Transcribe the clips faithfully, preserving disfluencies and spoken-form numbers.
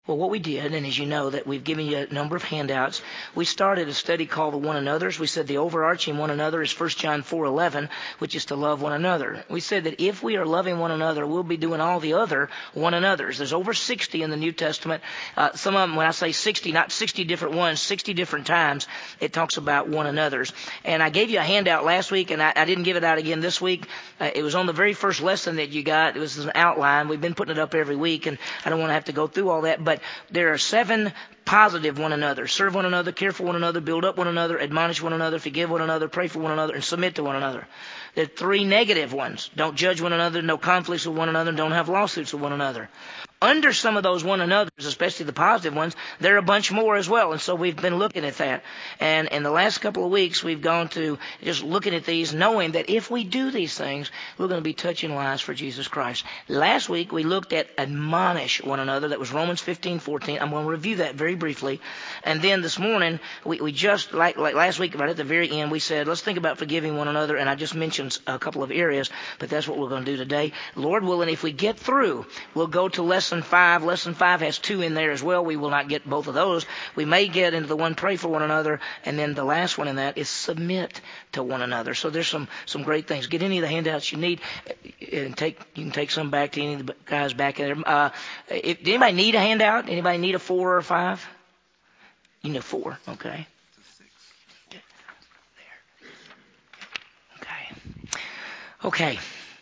Well, what we did, and as you know, that we've given you a number of handouts, we started a study called the One Another's. We said the overarching one another is First John four eleven, which is to love one another. We said that if we are loving one another, we'll be doing all the other one another's. There's over sixty in the New Testament. Uh, some of them, when I say sixty, not sixty different ones, sixty different times, it talks about one another's. And I gave you a handout last week, and I, I didn't give it out again this week. Uh, it was on the very first lesson that you got. It was an outline. We've been putting it up every week, and I don't want to have to go through all that, but there are seven positive one another. Serve one another, care for one another, build up one another, admonish one another, forgive one another, pray for one another, and submit to one another. There are three negative ones. Don't judge one another, no conflicts with one another, don't have lawsuits with one another. Under some of those one another's, especially the positive ones, there are a bunch more as well. And so we've been looking at that. And in the last couple of weeks, we've gone to just looking at these, knowing that if we do these things, we're going to be touching lives for Jesus Christ. Last week, we looked at admonish one another. That was Romans fifteen fourteen. I'm going to review that very briefly. And then this morning, we, we just, like, like last week, right at the very end, we said, let's think about forgiving one another. And I just mentioned a couple of areas, but that's what we're going to do today. Lord willing, if we get through, we'll go to lesson Lesson five. Lesson five has two in there as well. We will not get both of those. We may get into the one pray for one another, and then the last one in that is submit to one another. So there's some some great things. Get any of the handouts you need, and take you can take some back to any of the guys back there. Uh, if, did anybody need a handout? Anybody need a four or a five? You know four. Okay. Okay. There. Okay. Okay.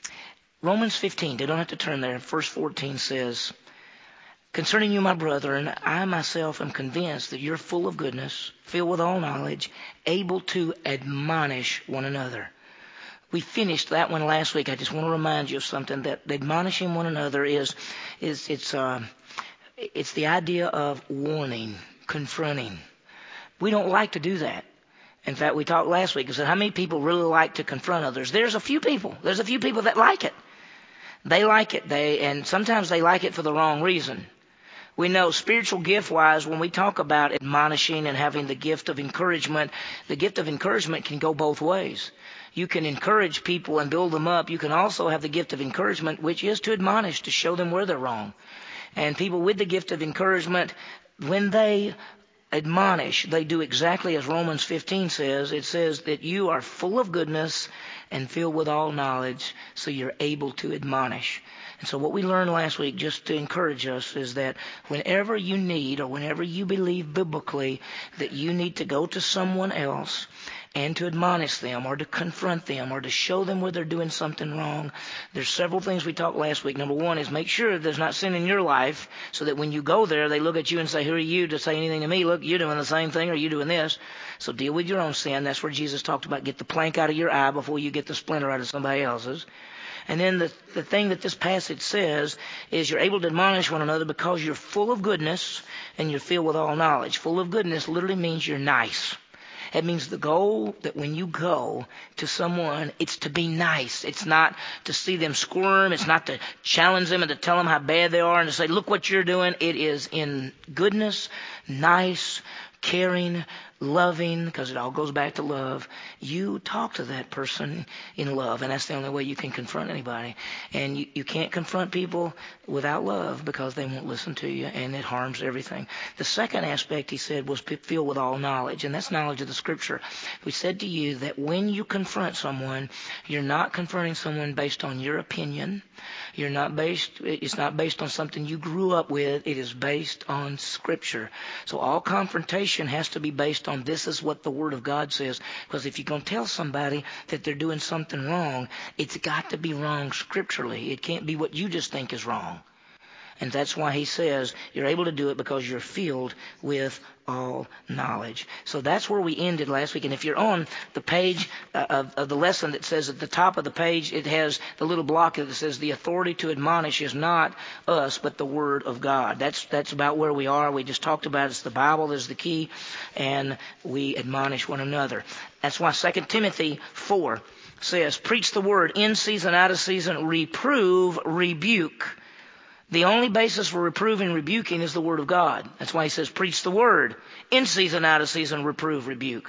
Romans fifteen, they don't have to turn there. Verse fourteen says, concerning you, my brethren, I myself am convinced that you're full of goodness, filled with all knowledge, able to admonish one another. We finished that one last week. I just want to remind you of something, that admonishing one another is, is it's, uh, it's the idea of warning, confronting. We don't like to do that. In fact, we talked last week and said, how many people really like to confront others? There's a few people. There's a few people that like it. They like it. They and sometimes they like it for the wrong reason. We know spiritual gift-wise, when we talk about admonishing and having the gift of encouragement, the gift of encouragement can go both ways. You can encourage people and build them up. You can also have the gift of encouragement, which is to admonish, to show them where they're wrong. And people with the gift of encouragement, when they admonish, they do exactly as Romans fifteen says. It says that you are full of goodness and filled with all knowledge, so you're able to admonish. And so what we learned last week, just to encourage us, is that whenever you need, or whenever you believe biblically that you need to go to someone else and to admonish them, or to confront them, or to show them where they're doing something wrong, there's several things we talked last week. Number one is make sure there's not sin in your life, so that when you go there, they look at you and say, who are you to say anything to me? Look, you're doing the same thing, or you're doing this. So deal with your own sin. That's where Jesus talked about get the plank out of your eye before you get the splinter out of somebody else's. And then the, the thing that this passage says is you're able to admonish one another because you're full of goodness and you're filled with all knowledge. Full of goodness literally means you're nice. It means the goal that when you go to someone, it's to be nice. It's not to see them squirm. It's not to challenge them and to tell them how bad they are and to say, look what you're doing. It is in goodness, nice, caring, loving, because it all goes back to love. You talk to that person in love, and that's the only way you can confront anybody. And you, you can't confront people without love, because they won't listen to you, and it harms everything. The second aspect, he said, was filled with all knowledge, and that's knowledge of the Scripture. We said to you that when you confront someone, you're not confronting someone based on your opinion. You're not based, it's not based on something you grew up with. It is based on Scripture. So all confrontation has to be based on this is what the Word of God says. Because if you're going to tell somebody that they're doing something wrong, it's got to be wrong scripturally. It can't be what you just think is wrong. And that's why he says you're able to do it because you're filled with all knowledge. So that's where we ended last week. And if you're on the page uh, of, of the lesson that says at the top of the page, it has the little block that says the authority to admonish is not us, but the Word of God. That's that's about where we are. We just talked about it. It's the Bible is the key, and we admonish one another. That's why Second Timothy four says, preach the word in season, out of season, reprove, rebuke. The only basis for reproving and rebuking is the Word of God. That's why he says, preach the Word. In season, out of season, reprove, rebuke.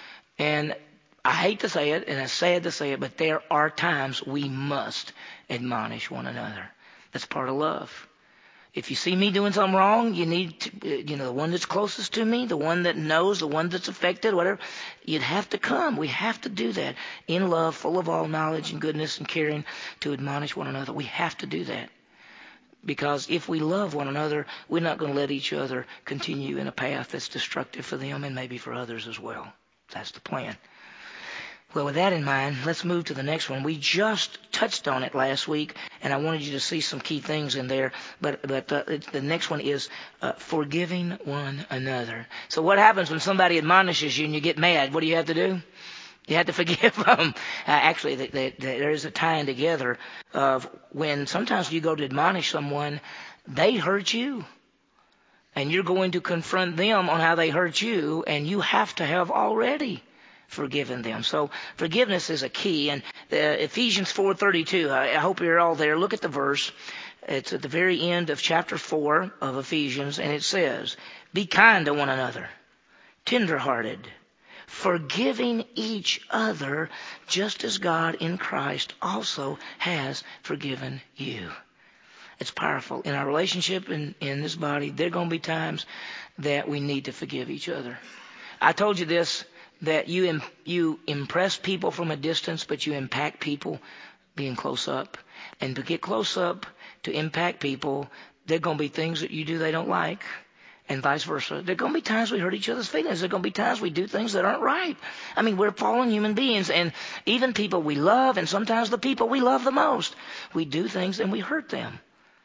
And I hate to say it, and it's sad to say it, but there are times we must admonish one another. That's part of love. If you see me doing something wrong, you need to, you know, the one that's closest to me, the one that knows, the one that's affected, whatever, you'd have to come. We have to do that in love, full of all knowledge and goodness and caring to admonish one another. We have to do that. Because if we love one another, we're not going to let each other continue in a path that's destructive for them and maybe for others as well. That's the plan. Well, with that in mind, let's move to the next one. We just touched on it last week, and I wanted you to see some key things in there. But but uh, the next one is uh, forgiving one another. So what happens when somebody admonishes you and you get mad? What do you have to do? You have to forgive them. Uh, actually, they, they, they, there is a tying together of when sometimes you go to admonish someone, they hurt you. And you're going to confront them on how they hurt you, and you have to have already forgiven them. So forgiveness is a key. And uh, Ephesians four thirty-two, I, I hope you're all there. Look at the verse. It's at the very end of chapter four of Ephesians, and it says, be kind to one another, tenderhearted, forgiving each other, just as God in Christ also has forgiven you. It's powerful. In our relationship in, in this body, there are going to be times that we need to forgive each other. I told you this, that you im- you impress people from a distance, but you impact people being close up. And to get close up, to impact people, there are going to be things that you do they don't like, and vice versa. There are going to be times we hurt each other's feelings. There are going to be times we do things that aren't right. I mean, we're fallen human beings, and even people we love, and sometimes the people we love the most, we do things and we hurt them.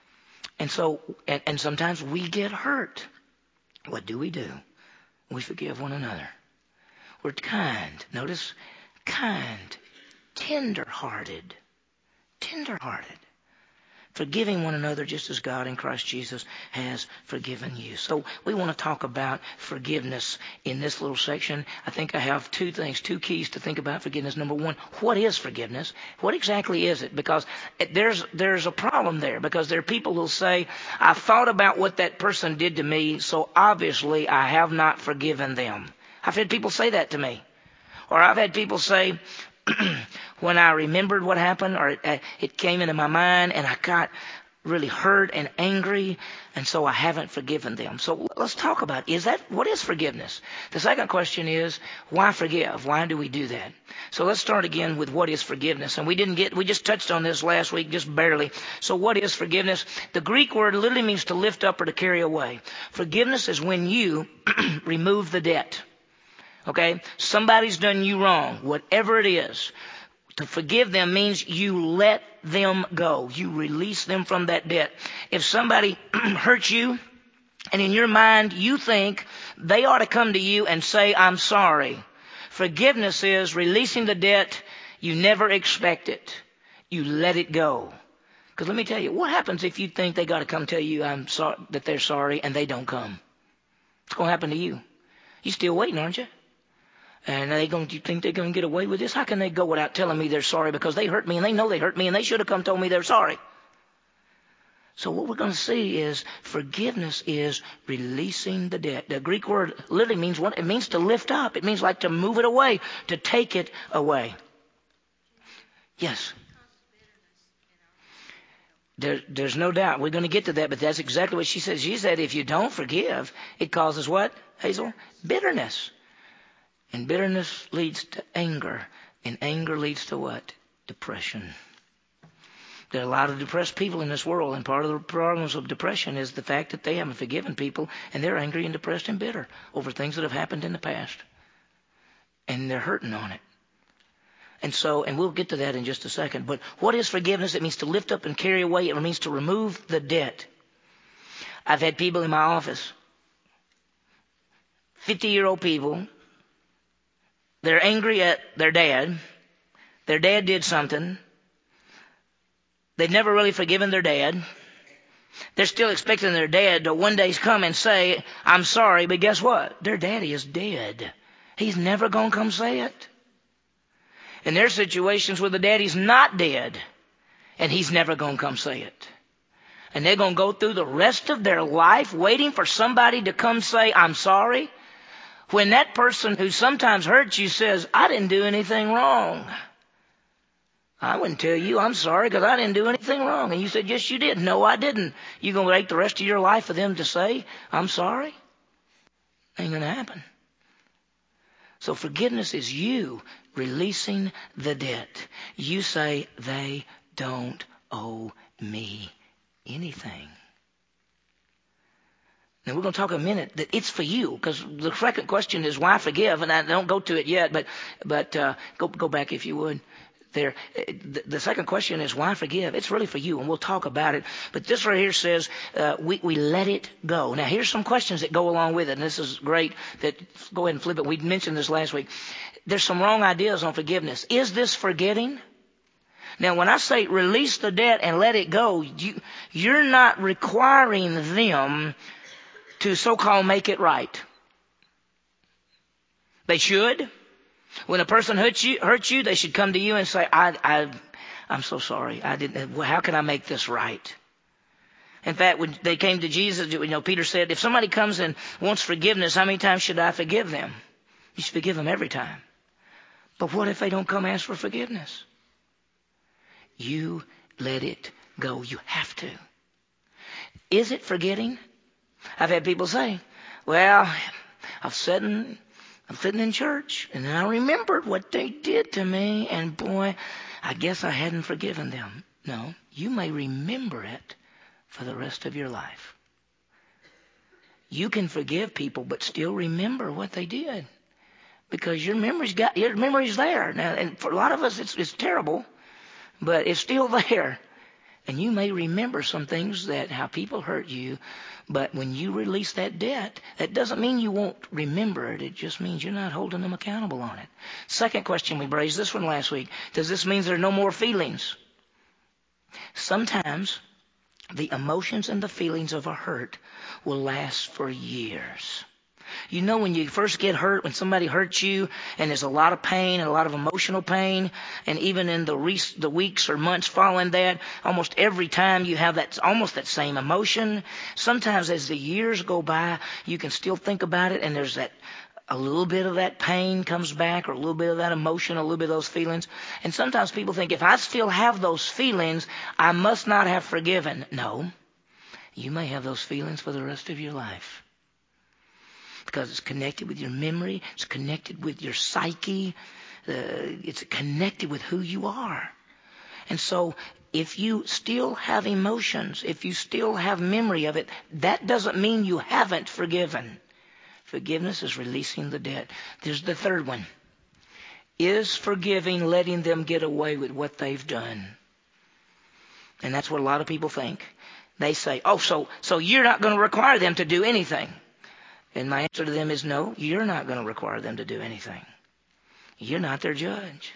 And so, and, and sometimes we get hurt. What do we do? We forgive one another. We're kind. Notice, kind, tender-hearted, tender-hearted. Forgiving one another just as God in Christ Jesus has forgiven you. So we want to talk about forgiveness in this little section. I think I have two things, two keys to think about forgiveness. Number one, what is forgiveness? What exactly is it? Because there's there's a problem there. Because there are people who'll say, I thought about what that person did to me, so obviously I have not forgiven them. I've had people say that to me. Or I've had people say, when I remembered what happened, or it, it came into my mind, and I got really hurt and angry, and so I haven't forgiven them. So let's talk about, is that, what is forgiveness? The second question is, why forgive? Why do we do that? So let's start again with what is forgiveness. And we didn't get, we just touched on this last week, just barely. So what is forgiveness? The Greek word literally means to lift up or to carry away. Forgiveness is when you remove the debt. Okay? Somebody's done you wrong, whatever it is. To forgive them means you let them go. You release them from that debt. If somebody hurts you, and in your mind you think they ought to come to you and say, I'm sorry. Forgiveness is releasing the debt. You never expect it. You let it go. Because let me tell you, what happens if you think they got to come tell you I'm sorry, that they're sorry, and they don't come? What's going to happen to you? You're still waiting, aren't you? And they going, do you think they're going to get away with this? How can they go without telling me they're sorry because they hurt me and they know they hurt me and they should have come told me they're sorry? So what we're going to see is forgiveness is releasing the debt. The Greek word literally means what? It means to lift up. It means like to move it away, to take it away. Yes. There, there's no doubt. We're going to get to that, but that's exactly what she said. She said if you don't forgive, it causes what, Hazel? Bitterness. And bitterness leads to anger. And anger leads to what? Depression. There are a lot of depressed people in this world. And part of the problems of depression is the fact that they haven't forgiven people. And they're angry and depressed and bitter over things that have happened in the past. And they're hurting on it. And so, and we'll get to that in just a second. But what is forgiveness? It means to lift up and carry away. It means to remove the debt. I've had people in my office, fifty-year-old people. They're angry at their dad. Their dad did something. They've never really forgiven their dad. They're still expecting their dad to one day come and say, I'm sorry, but guess what? Their daddy is dead. He's never going to come say it. And there's situations where the daddy's not dead, and he's never going to come say it. And they're going to go through the rest of their life waiting for somebody to come say, I'm sorry. When that person who sometimes hurts you says, I didn't do anything wrong. I wouldn't tell you I'm sorry because I didn't do anything wrong. And you said, yes, you did. No, I didn't. You going to wait the rest of your life for them to say, I'm sorry? Ain't going to happen. So forgiveness is you releasing the debt. You say, they don't owe me anything. Now we're going to talk a minute that it's for you, because the second question is why forgive, and I don't go to it yet, but but uh, go go back if you would. There, the, the second question is why forgive. It's really for you, and we'll talk about it. But this right here says uh, we we let it go. Now here's some questions that go along with it, and this is great. That go ahead and flip it. We mentioned this last week. There's some wrong ideas on forgiveness. Is this forgetting? Now, when I say release the debt and let it go, you, you're not requiring them to so-called make it right. They should. When a person hurts you, hurts you, they should come to you and say, I, I, I'm so sorry. I didn't. How can I make this right? In fact, when they came to Jesus, you know, Peter said, if somebody comes and wants forgiveness, how many times should I forgive them? You should forgive them every time. But what if they don't come ask for forgiveness? You let it go. You have to. Is it forgetting? I've had people say, well, I'm sitting, I'm sitting in church, and then I remembered what they did to me, and boy, I guess I hadn't forgiven them. No, you may remember it for the rest of your life. You can forgive people, but still remember what they did, because your memory's got your memory's there. Now, and for a lot of us, it's it's terrible, but it's still there. And you may remember some things that how people hurt you, but when you release that debt, that doesn't mean you won't remember it. It just means you're not holding them accountable on it. Second question we raised, this one last week. Does this mean there are no more feelings? Sometimes the emotions and the feelings of a hurt will last for years. You know, when you first get hurt, when somebody hurts you, and there's a lot of pain and a lot of emotional pain, and even in the re- the weeks or months following that, almost every time you have that almost that same emotion. Sometimes as the years go by, you can still think about it, and there's that a little bit of that pain comes back, or a little bit of that emotion, a little bit of those feelings. And sometimes people think, if I still have those feelings, I must not have forgiven. No, you may have those feelings for the rest of your life. Because it's connected with your memory, it's connected with your psyche, uh, it's connected with who you are. And so if you still have emotions, if you still have memory of it, that doesn't mean you haven't forgiven. Forgiveness is releasing the debt. There's the third one. Is forgiving letting them get away with what they've done? And that's what a lot of people think. They say, oh, so, so you're not going to require them to do anything. And my answer to them is no, you're not going to require them to do anything. You're not their judge.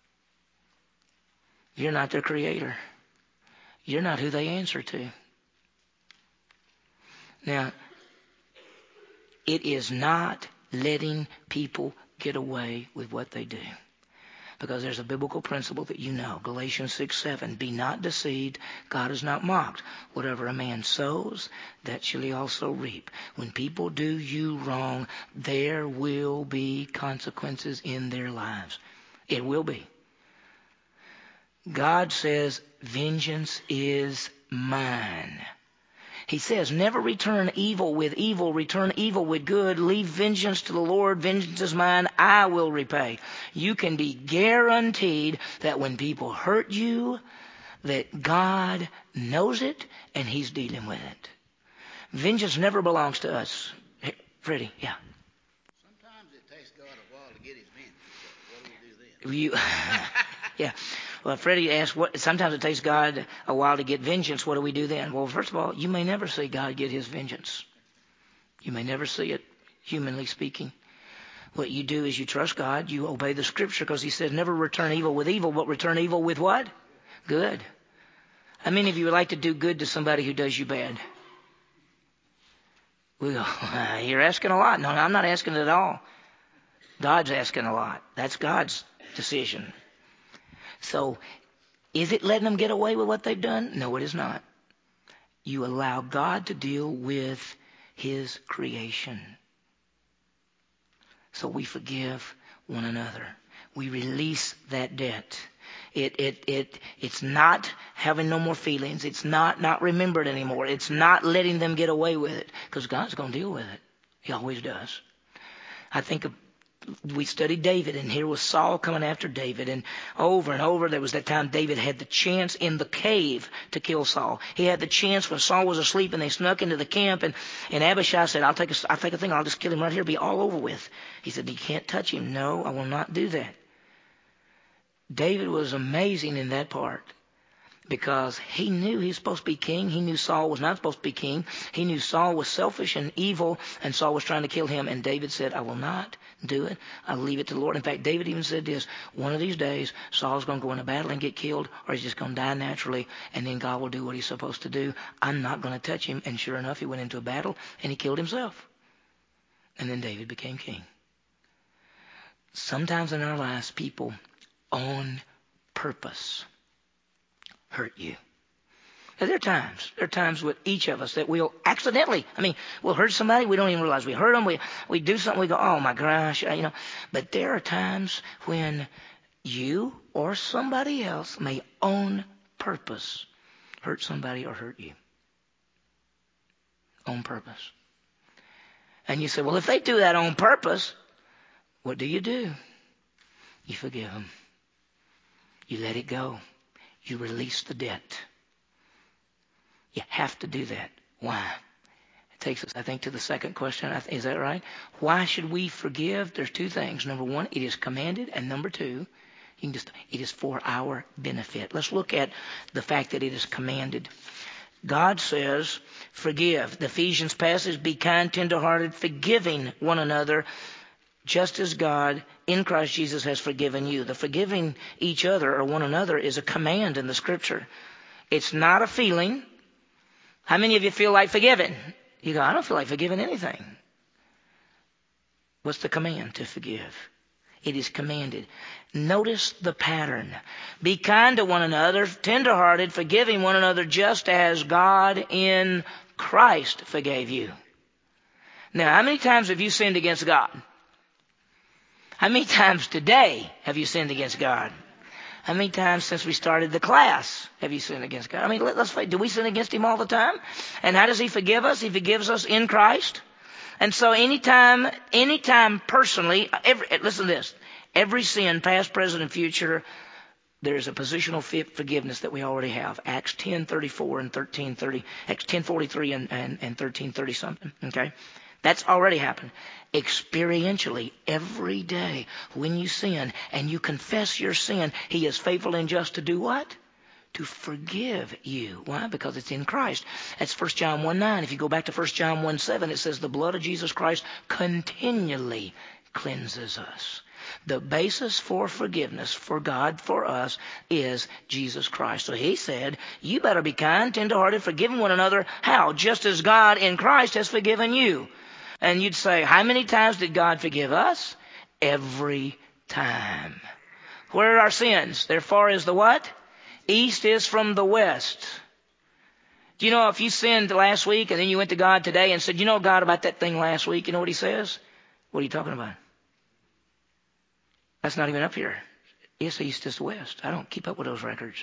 You're not their creator. You're not who they answer to. Now, it is not letting people get away with what they do. Because there's a biblical principle that you know. Galatians six seven. Be not deceived. God is not mocked. Whatever a man sows, that shall he also reap. When people do you wrong, there will be consequences in their lives. It will be. God says, vengeance is mine. He says, never return evil with evil, return evil with good, leave vengeance to the Lord, vengeance is mine, I will repay. You can be guaranteed that when people hurt you, that God knows it and he's dealing with it. Vengeance never belongs to us. Hey, Freddie, yeah. Sometimes it takes God a while to get his vengeance. What do we do then? You, yeah. Well, Freddie asked, what, sometimes it takes God a while to get vengeance. What do we do then? Well, first of all, you may never see God get his vengeance. You may never see it, humanly speaking. What you do is you trust God. You obey the scripture because he says never return evil with evil, but return evil with what? Good. How many of you would like to do good to somebody who does you bad? Well, you're asking a lot. No, I'm not asking it at all. God's asking a lot. That's God's decision. So, is it letting them get away with what they've done? No, it is not. You allow God to deal with his creation. So we forgive one another. We release that debt. It, it, it, it's not having no more feelings. It's not not remembered anymore. It's not letting them get away with it, because God's going to deal with it. He always does. I think of, we studied David, and here was Saul coming after David, and over and over there was that time David had the chance in the cave to kill Saul. He had the chance when Saul was asleep, and they snuck into the camp, and, and Abishai said, I'll take a, I'll take a thing, I'll just kill him right here, be all over with. He said, you can't touch him. No, I will not do that. David was amazing in that part, because he knew he was supposed to be king. He knew Saul was not supposed to be king. He knew Saul was selfish and evil, and Saul was trying to kill him. And David said, I will not do it. I'll leave it to the Lord. In fact, David even said this, one of these days, Saul's going to go into battle and get killed, or he's just going to die naturally, and then God will do what he's supposed to do. I'm not going to touch him. And sure enough, he went into a battle, and he killed himself. And then David became king. Sometimes in our lives, people on purpose hurt you. Now, there are times, there are times with each of us that we'll accidentally, I mean, we'll hurt somebody, we don't even realize we hurt them, we, we do something, we go, oh my gosh, you know. But there are times when you or somebody else may on purpose hurt somebody or hurt you. On purpose. And you say, well, if they do that on purpose, what do you do? You forgive them. You let it go. You release the debt. You have to do that. Why? It takes us, I think, to the second question. Is that right? Why should we forgive? There's two things. Number one, it is commanded. And number two, you can just, it is for our benefit. Let's look at the fact that it is commanded. God says, forgive. The Ephesians passage, be kind, tenderhearted, forgiving one another, just as God in Christ Jesus has forgiven you. The forgiving each other or one another is a command in the Scripture. It's not a feeling. How many of you feel like forgiving? You go, I don't feel like forgiving anything. What's the command? To forgive. It is commanded. Notice the pattern. Be kind to one another, tenderhearted, forgiving one another, just as God in Christ forgave you. Now, how many times have you sinned against God? How many times today have you sinned against God? How many times since we started the class have you sinned against God? I mean, let, let's do we sin against Him all the time? And how does He forgive us? He forgives us in Christ. And so anytime, anytime personally, every, listen to this, every sin, past, present, and future, there's a positional forgiveness that we already have. Acts ten thirty-four and thirteen thirty, Acts ten forty-three and, and, and thirteen thirty something, okay? That's already happened. Experientially, every day when you sin and you confess your sin, He is faithful and just to do what? To forgive you. Why? Because it's in Christ. That's First John one nine. If you go back to First John one seven, it says the blood of Jesus Christ continually cleanses us. The basis for forgiveness for God, for us, is Jesus Christ. So He said, you better be kind, tenderhearted, forgiving one another. How? Just as God in Christ has forgiven you. And you'd say, how many times did God forgive us? Every time. Where are our sins? They're far as the what? East is from the west. Do you know if you sinned last week and then you went to God today and said, you know, God, about that thing last week, you know what He says? What are you talking about? That's not even up here. It's east is west. I don't keep up with those records.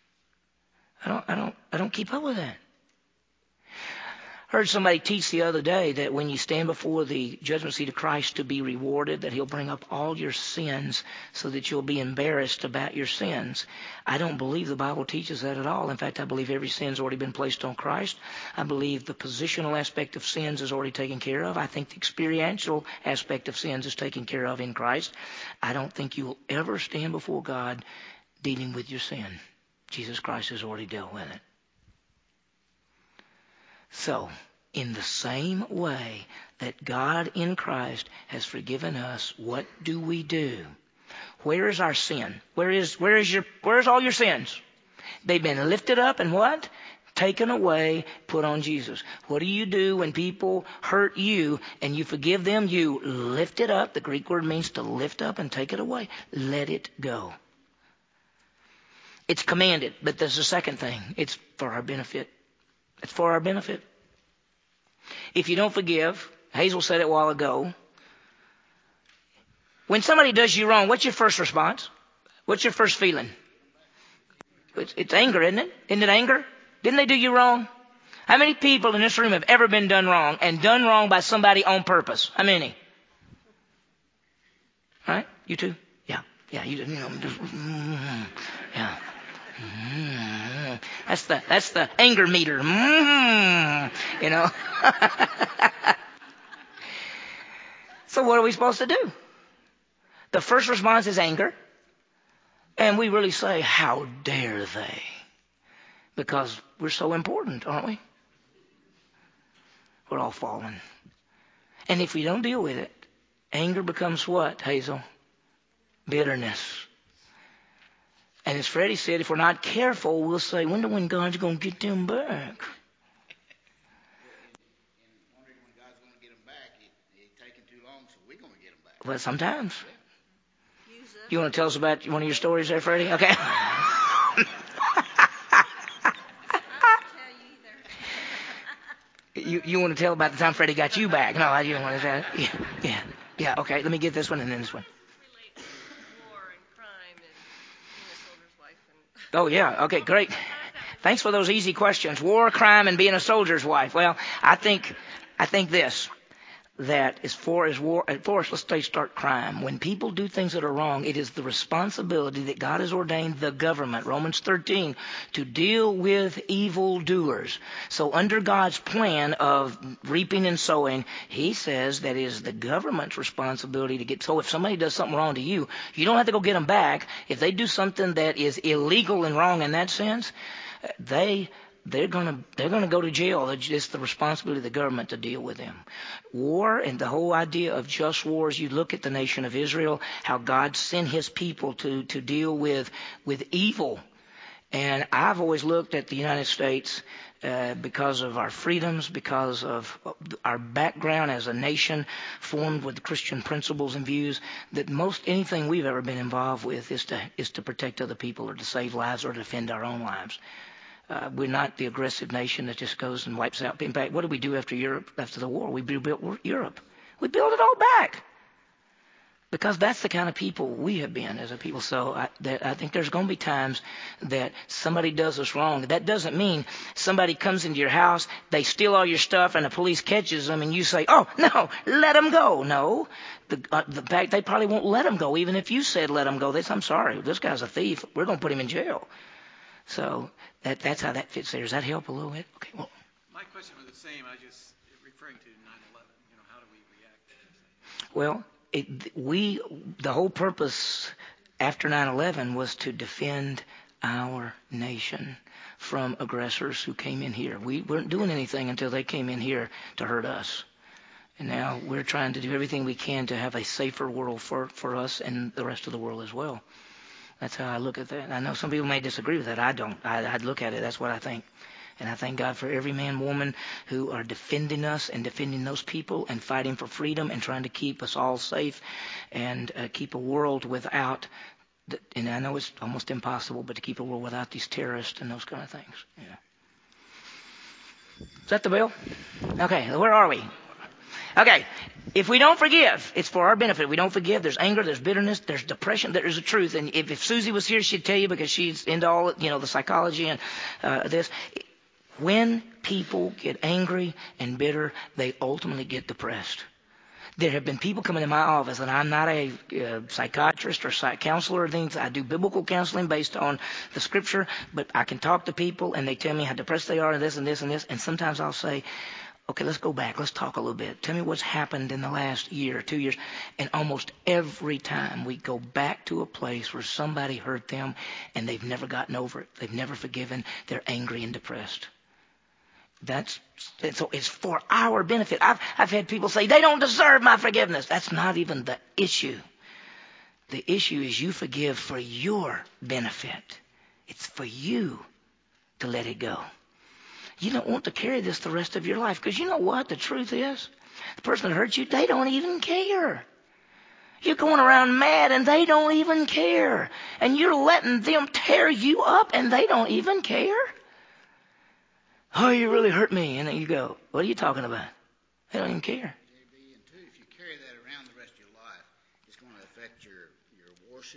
I don't, I don't, I don't keep up with that. Heard somebody teach the other day that when you stand before the judgment seat of Christ to be rewarded, that He'll bring up all your sins so that you'll be embarrassed about your sins. I don't believe the Bible teaches that at all. In fact, I believe every sin's already been placed on Christ. I believe the positional aspect of sins is already taken care of. I think the experiential aspect of sins is taken care of in Christ. I don't think you will ever stand before God dealing with your sin. Jesus Christ has already dealt with it. So, in the same way that God in Christ has forgiven us, what do we do? Where is our sin? Where is where is your where is all your sins? They've been lifted up and what? Taken away, put on Jesus. What do you do when people hurt you and you forgive them? You lift it up. The Greek word means to lift up and take it away. Let it go. It's commanded, but there's a second thing. It's for our benefit. It's for our benefit. If you don't forgive, Hazel said it a while ago, when somebody does you wrong, what's your first response? What's your first feeling? It's, it's anger, isn't it? Isn't it anger? Didn't they do you wrong? How many people in this room have ever been done wrong and done wrong by somebody on purpose? How many? Right? You too? Yeah. Yeah. You, you know. Just, mm, yeah. Mm, that's the that's the anger meter. Mm, you know. So what are we supposed to do? The first response is anger. And we really say, how dare they? Because we're so important, aren't we? We're all fallen. And if we don't deal with it, anger becomes what, Hazel? Bitterness. And as Freddie said, if we're not careful, we'll say, wonder when God's going to get them back. Well, sometimes. You want to tell us about one of your stories there, Freddie? Okay. you you want to tell about the time Freddie got you back? No, I didn't want to tell. Yeah, yeah, yeah. Okay, let me get this one and then this one. Oh yeah. Okay, great. Thanks for those easy questions. War, crime, and being a soldier's wife. Well, I think I think this. That as far as war, as far as let's say start crime, when people do things that are wrong, it is the responsibility that God has ordained the government, Romans thirteen, to deal with evildoers. So under God's plan of reaping and sowing, he says that it is the government's responsibility to get. So if somebody does something wrong to you, you don't have to go get them back. If they do something that is illegal and wrong in that sense, they They're gonna they're gonna go to jail. It's the responsibility of the government to deal with them. War and the whole idea of just wars. You look at the nation of Israel, how God sent His people to to deal with with evil. And I've always looked at the United States uh, because of our freedoms, because of our background as a nation formed with Christian principles and views, that most anything we've ever been involved with is to is to protect other people or to save lives or to defend our own lives. Uh, we're not the aggressive nation that just goes and wipes out. In fact, what did we do after Europe? After the war, we rebuilt Europe. We built it all back because that's the kind of people we have been as a people. So I, that, I think there's going to be times that somebody does us wrong. That doesn't mean somebody comes into your house, they steal all your stuff, and the police catches them, and you say, "Oh no, let them go." No, the uh, the fact they probably won't let them go, even if you said let them go. They say, "I'm sorry, this guy's a thief. We're going to put him in jail." So that that's how that fits there. Does that help a little bit? Okay. Well, my question was the same. I just referring to nine eleven. You know, how do we react to this? Well, it, we the whole purpose after nine eleven was to defend our nation from aggressors who came in here. We weren't doing anything until they came in here to hurt us. And now we're trying to do everything we can to have a safer world for, for us and the rest of the world as well. That's how I look at that. I know some people may disagree with that. I don't. I, I'd look at it. That's what I think. And I thank God for every man, woman who are defending us and defending those people and fighting for freedom and trying to keep us all safe and uh, keep a world without, the, and I know it's almost impossible, but to keep a world without these terrorists and those kind of things. Yeah. Is that the bill? Okay, where are we? Okay, if we don't forgive, it's for our benefit. We don't forgive. There's anger, there's bitterness, there's depression, there's the truth. And if, if Susie was here, she'd tell you because she's into all, you know, the psychology and uh, this. When people get angry and bitter, they ultimately get depressed. There have been people coming to my office, and I'm not a uh, psychiatrist or psych counselor or things. I do biblical counseling based on the scripture, but I can talk to people, and they tell me how depressed they are and this and this and this. And sometimes I'll say, okay, let's go back. Let's talk a little bit. Tell me what's happened in the last year or two years. And almost every time we go back to a place where somebody hurt them and they've never gotten over it. They've never forgiven. They're angry and depressed. That's so it's for our benefit. I've I've had people say they don't deserve my forgiveness. That's not even the issue. The issue is you forgive for your benefit. It's for you to let it go. You don't want to carry this the rest of your life because you know what the truth is? The person that hurt you, they don't even care. You're going around mad and they don't even care. And you're letting them tear you up and they don't even care. Oh, you really hurt me. And then you go, what are you talking about? They don't even care. J B, and two, if you carry that around the rest of your life, it's going to affect your, your worship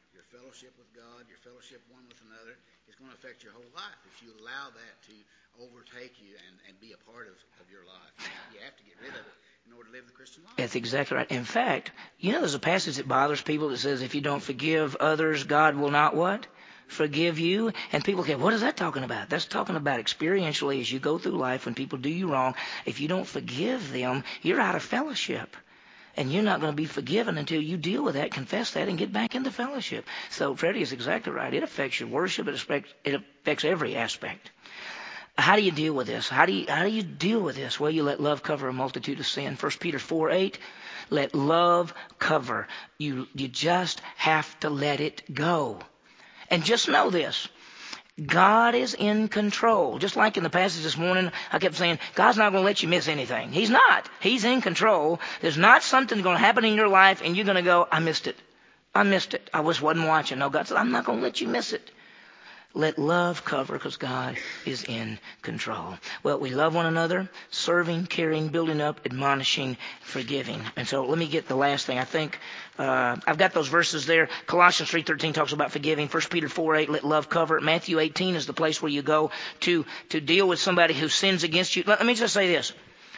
your fellowship with God, your fellowship one with another, is going to affect your whole life if you allow that to overtake you and, and be a part of, of your life. You have to get rid of it in order to live the Christian life. That's exactly right. In fact, you know there's a passage that bothers people that says if you don't forgive others, God will not what? Forgive you. And people go, what is that talking about? That's talking about experientially as you go through life when people do you wrong. If you don't forgive them, you're out of fellowship. And you're not going to be forgiven until you deal with that, confess that, and get back into fellowship. So Freddie is exactly right. It affects your worship. It affects, it affects every aspect. How do you deal with this? How do you, how do you deal with this? Well, you let love cover a multitude of sin. First Peter four eight, let love cover. You, you just have to let it go. And just know this. God is in control. Just like in the passage this morning, I kept saying, God's not going to let you miss anything. He's not. He's in control. There's not something going to happen in your life and you're going to go, I missed it. I missed it. I just wasn't watching. No, God said, I'm not going to let you miss it. Let love cover because God is in control. Well, we love one another, serving, caring, building up, admonishing, forgiving. And so let me get the last thing. I think uh, I've got those verses there. Colossians three thirteen talks about forgiving. First Peter four eight, let love cover. Matthew eighteen is the place where you go to, to deal with somebody who sins against you. Let, let me just say this.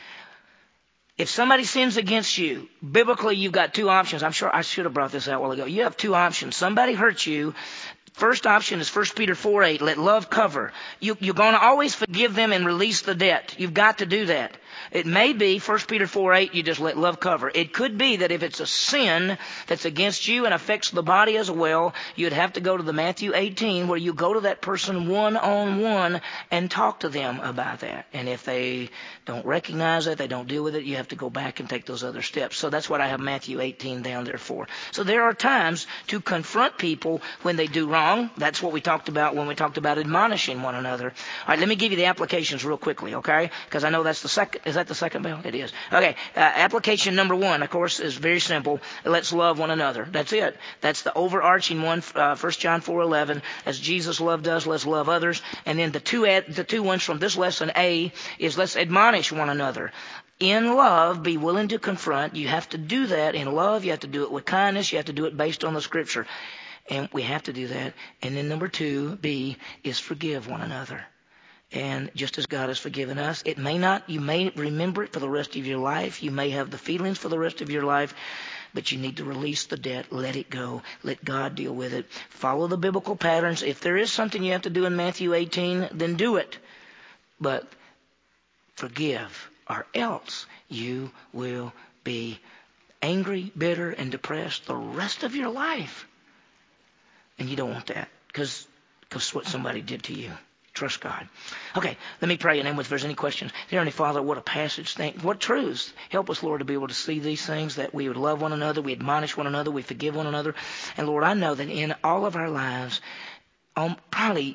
If somebody sins against you, biblically you've got two options. I'm sure I should have brought this out a while ago. You have two options. Somebody hurts you. First option is First Peter four eight, let love cover. You, you're going to always forgive them and release the debt. You've got to do that. It may be First Peter four eight, you just let love cover. It could be that if it's a sin that's against you and affects the body as well, you'd have to go to the Matthew eighteen where you go to that person one-on-one and talk to them about that. And if they don't recognize it, they don't deal with it, you have to go back and take those other steps. So that's what I have Matthew eighteen down there for. So there are times to confront people when they do wrong. That's what we talked about when we talked about admonishing one another. All right, let me give you the applications real quickly, okay? Because I know that's the second. Is that the second bell? It is. Okay, uh, application number one, of course, is very simple. Let's love one another. That's it. That's the overarching one, uh, First John four eleven. As Jesus loved us, let's love others. And then the two, ad, the two ones from this lesson, A, is let's admonish one another. In love, be willing to confront. You have to do that in love. You have to do it with kindness. You have to do it based on the Scripture. And we have to do that. And then number two, B, is forgive one another. And just as God has forgiven us, it may not, you may remember it for the rest of your life. You may have the feelings for the rest of your life, but you need to release the debt. Let it go. Let God deal with it. Follow the biblical patterns. If there is something you have to do in Matthew eighteen, then do it. But forgive, or else you will be angry, bitter, and depressed the rest of your life. And you don't want that because because what somebody did to you. Trust God. Okay, let me pray and then if there's any questions. Dear Heavenly Father, what a passage. Thank, what truths. Help us, Lord, to be able to see these things, that we would love one another, we admonish one another, we forgive one another. And Lord, I know that in all of our lives, um, probably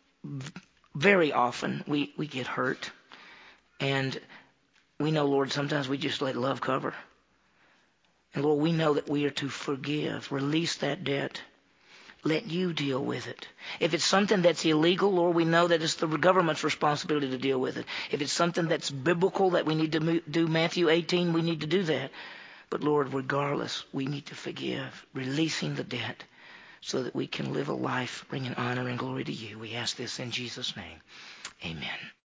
very often we, we get hurt. And we know, Lord, sometimes we just let love cover. And Lord, we know that we are to forgive, release that debt. Let you deal with it. If it's something that's illegal, Lord, we know that it's the government's responsibility to deal with it. If it's something that's biblical, that we need to do Matthew eighteen, we need to do that. But Lord, regardless, we need to forgive, releasing the debt so that we can live a life bringing honor and glory to you. We ask this in Jesus' name. Amen.